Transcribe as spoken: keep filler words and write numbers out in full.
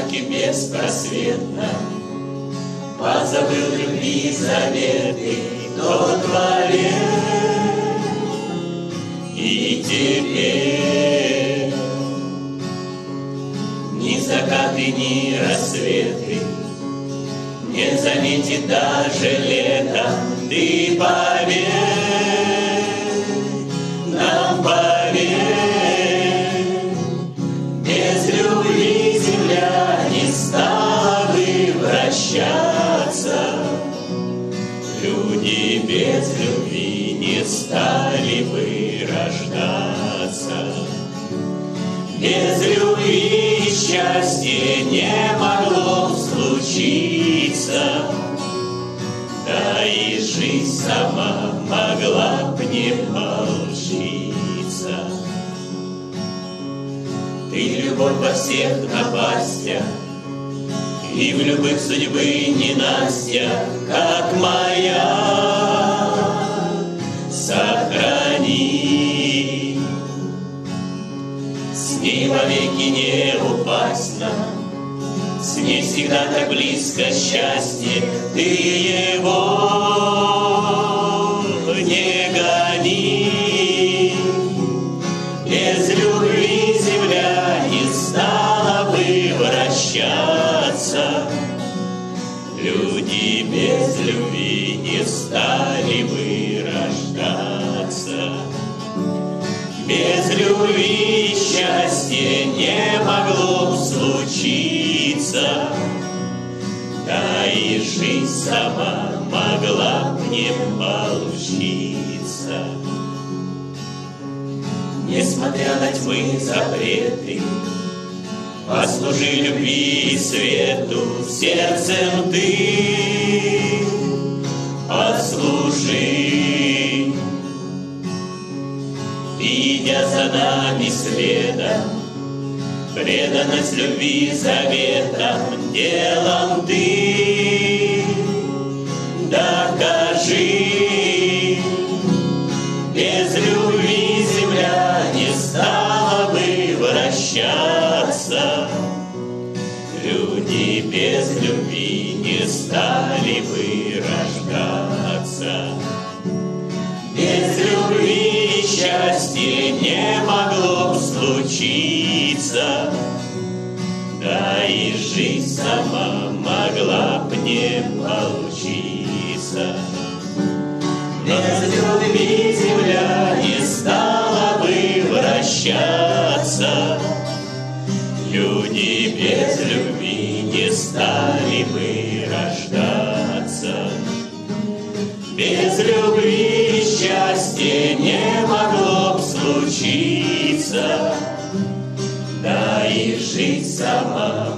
мраке беспросветном позабыл любви заветы тот вовек. И теперь ни закаты, ни рассветы не заметит даже лето. Ты поверь, нам поверь, без любви земля не стала бы вращаться. Люди без любви не стали бы рождаться. Без любви счастье не могло случиться, да и жизнь сама могла б не получиться. Ты любовь во всех напастях, и в любых судьбы ненастья, как моя, сохрани. С ней вовеки не упасть нам, с ней всегда так близко счастье. Ты его не гони. Без любви земля не стала бы вращаться. Люди без любви не стали бы рождаться. Без любви счастье не могло случиться, да и жизнь сама могла б не получиться. Несмотря на тьмы запреты, послужи любви и свету сердцем ты, послужи. Идя за нами следом, преданность любви заветом, делом ты докажи. Без любви земля не стала бы вращаться. Люди без любви не стали бы рождаться. Без любви счастье не могло б случиться, да и жизнь сама могла б не получиться. Без любви земля не стала бы вращаться. Люди без любви не стали бы рождаться. Без любви счастье не могло б случиться, да и жизнь сама